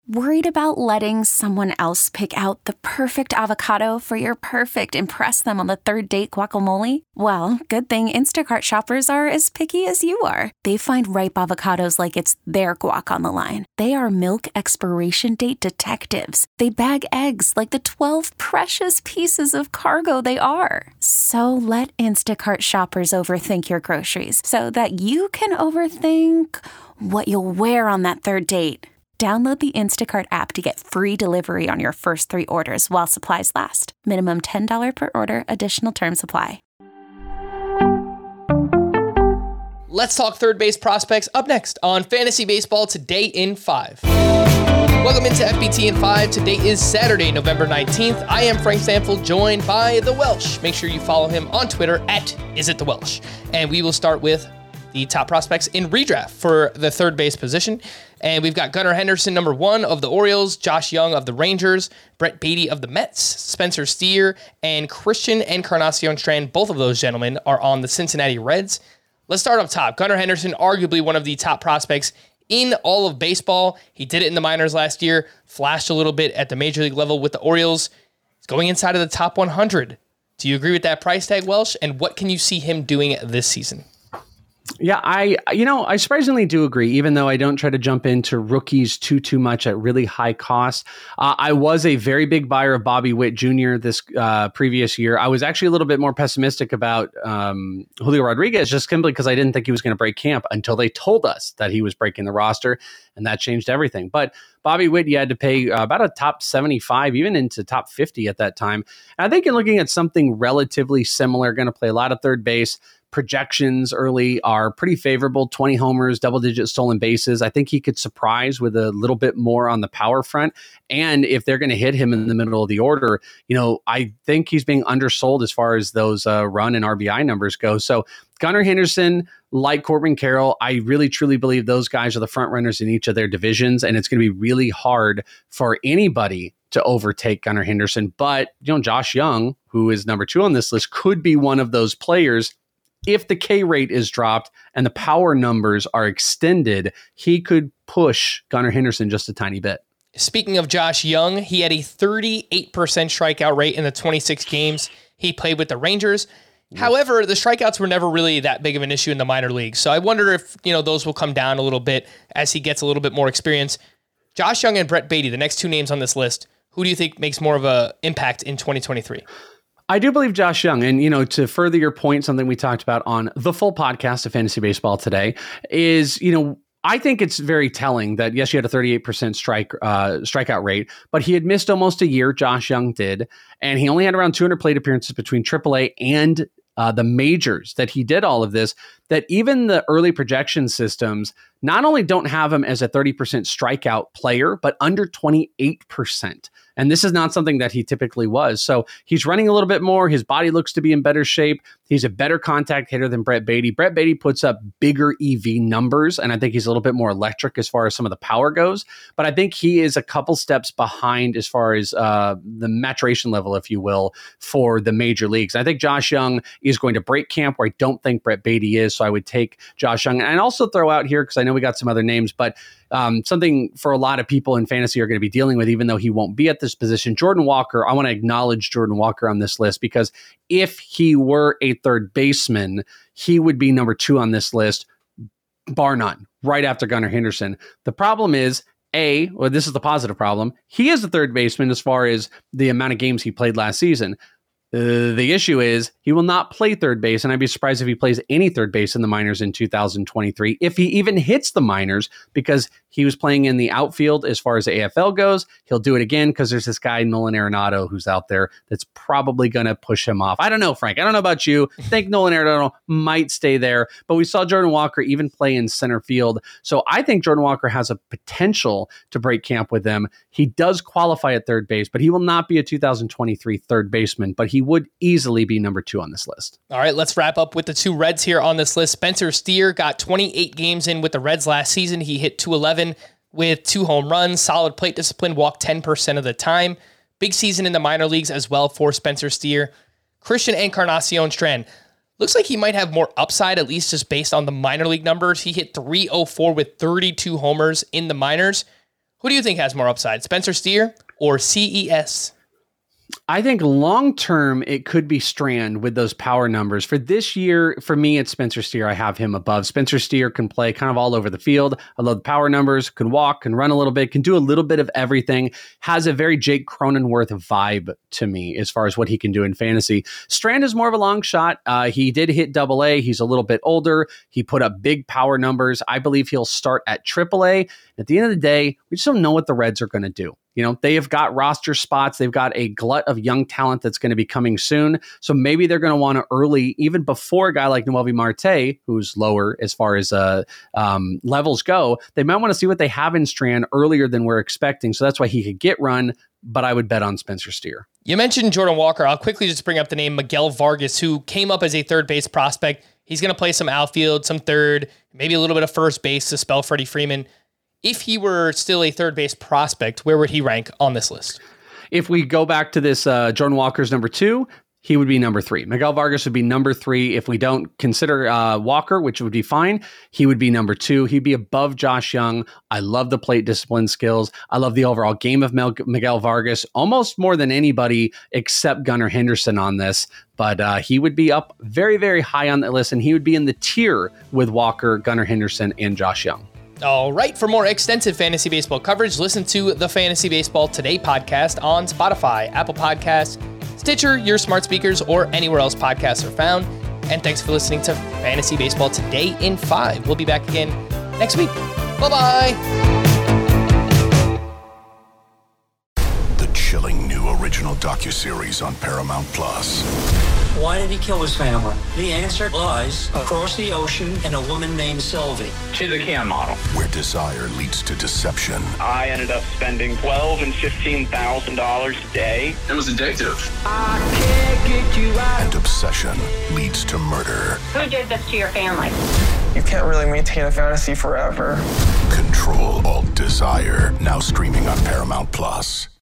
Worried about letting someone else pick out the perfect avocado for your perfect impress them on the third date guacamole? Well, good thing Instacart shoppers are as picky as you are. They find ripe avocados like it's their guac on the line. They are milk expiration date detectives. They bag eggs like the 12 precious pieces of cargo they are. So let Instacart shoppers overthink your groceries so that you can overthink what you'll wear on that third date. Download the Instacart app to get free delivery on your first 3 orders while supplies last. Minimum $10 per order. Additional terms apply. Let's talk third base prospects up next on Fantasy Baseball Today in 5. Welcome into FBT in 5. Today is Saturday, November 19th. I am Frank Stanfield, joined by The Welsh. Make sure you follow him on Twitter at @IsItTheWelsh. And we will start with the top prospects in redraft for the third base position. And we've got Gunnar Henderson, number 1 of the Orioles, Josh Young of the Rangers, Brett Beatty of the Mets, Spencer Steer, and Christian Encarnacion Strand. Both of those gentlemen are on the Cincinnati Reds. Let's start up top. Gunnar Henderson, arguably one of the top prospects in all of baseball. He did it in the minors last year, flashed a little bit at the major league level with the Orioles. He's going inside of the top 100. Do you agree with that price tag, Welsh? And what can you see him doing this season? Yeah, I surprisingly do agree, even though I don't try to jump into rookies too much at really high cost. I was a very big buyer of Bobby Witt Jr. this previous year. I was actually a little bit more pessimistic about Julio Rodriguez, just simply because I didn't think he was going to break camp until they told us that he was breaking the roster, and that changed everything. But Bobby Witt, you had to pay about a top 75, even into top 50 at that time. And I think you're looking at something relatively similar, going to play a lot of third base. Projections early are pretty favorable, 20 homers, double-digit stolen bases. I think he could surprise with a little bit more on the power front. And if they're going to hit him in the middle of the order, I think he's being undersold as far as those run and RBI numbers go. So Gunnar Henderson, like Corbin Carroll, I really, truly believe those guys are the front runners in each of their divisions. And it's going to be really hard for anybody to overtake Gunnar Henderson. But, Josh Young, who is number 2 on this list, could be one of those players. If the K rate is dropped and the power numbers are extended, he could push Gunnar Henderson just a tiny bit. Speaking of Josh Young, he had a 38% strikeout rate in the 26 games he played with the Rangers. However, the strikeouts were never really that big of an issue in the minor leagues. So I wonder if, those will come down a little bit as he gets a little bit more experience. Josh Young and Brett Beatty, the next 2 names on this list, who do you think makes more of an impact in 2023? I do believe Josh Young, and to further your point, something we talked about on the full podcast of Fantasy Baseball Today is, I think it's very telling that, yes, he had a 38% strikeout rate, but he had missed almost a year, Josh Young did, and he only had around 200 plate appearances between AAA and the majors that he did all of this, that even the early projection systems not only don't have him as a 30% strikeout player, but under 28%. And this is not something that he typically was. So he's running a little bit more. His body looks to be in better shape. He's a better contact hitter than Brett Beatty. Brett Beatty puts up bigger EV numbers, and I think he's a little bit more electric as far as some of the power goes. But I think he is a couple steps behind as far as the maturation level, if you will, for the major leagues. I think Josh Young is going to break camp where I don't think Brett Beatty is. So I would take Josh Young. And I'd also throw out here, because I know we got some other names, but something for a lot of people in fantasy are going to be dealing with, even though he won't be at this position. Jordan Walker, I want to acknowledge Jordan Walker on this list, because if he were a third baseman, he would be number 2 on this list, bar none, right after Gunnar Henderson. The problem is, this is the positive problem, he is a third baseman as far as the amount of games he played last season. The issue is he will not play third base, and I'd be surprised if he plays any third base in the minors in 2023, if he even hits the minors, because he was playing in the outfield as far as the AFL goes. He'll do it again because there's this guy, Nolan Arenado, who's out there that's probably going to push him off. I don't know, Frank. I don't know about you. I think Nolan Arenado might stay there, but we saw Jordan Walker even play in center field. So I think Jordan Walker has a potential to break camp with them. He does qualify at third base, but he will not be a 2023 third baseman, but he would easily be number 2 on this list. All right, let's wrap up with the 2 Reds here on this list. Spencer Steer got 28 games in with the Reds last season. He hit .211 with 2 home runs, solid plate discipline, walked 10% of the time. Big season in the minor leagues as well for Spencer Steer. Christian Encarnacion Strand looks like he might have more upside, at least just based on the minor league numbers. He hit .304 with 32 homers in the minors. Who do you think has more upside, Spencer Steer or CES? I think long-term, it could be Strand with those power numbers. For this year, for me, it's Spencer Steer. I have him above. Spencer Steer can play kind of all over the field. I love the power numbers, can walk, can run a little bit, can do a little bit of everything. Has a very Jake Cronenworth vibe to me as far as what he can do in fantasy. Strand is more of a long shot. He did hit AA. He's a little bit older. He put up big power numbers. I believe he'll start at AAA. At the end of the day, we just don't know what the Reds are going to do. You know, they have got roster spots. They've got a glut of young talent that's going to be coming soon. So maybe they're going to want to early, even before a guy like Noelvi Marte, who's lower as far as levels go, they might want to see what they have in Strand earlier than we're expecting. So that's why he could get run, but I would bet on Spencer Steer. You mentioned Jordan Walker. I'll quickly just bring up the name Miguel Vargas, who came up as a third base prospect. He's going to play some outfield, some third, maybe a little bit of first base to spell Freddie Freeman. If he were still a third base prospect, where would he rank on this list? If we go back to this, Jordan Walker's number 2, he would be number 3. Miguel Vargas would be number 3. If we don't consider Walker, which would be fine, he would be number 2. He'd be above Josh Young. I love the plate discipline skills. I love the overall game of Miguel Vargas, almost more than anybody except Gunnar Henderson on this. But he would be up very, very high on that list, and he would be in the tier with Walker, Gunnar Henderson, and Josh Young. All right, for more extensive fantasy baseball coverage, listen to the Fantasy Baseball Today podcast on Spotify, Apple Podcasts, Stitcher, your smart speakers, or anywhere else podcasts are found. And thanks for listening to Fantasy Baseball Today in 5. We'll be back again next week. Bye-bye. The chilling new original docuseries on Paramount Plus. Why did he kill his family? The answer lies across the ocean in a woman named Sylvie. She's a Can model. Where desire leads to deception. I ended up spending $12,000 and $15,000 a day. It was addictive. I can't get you out. And obsession leads to murder. Who did this to your family? You can't really maintain a fantasy forever. Control Alt Desire. Now streaming on Paramount Plus.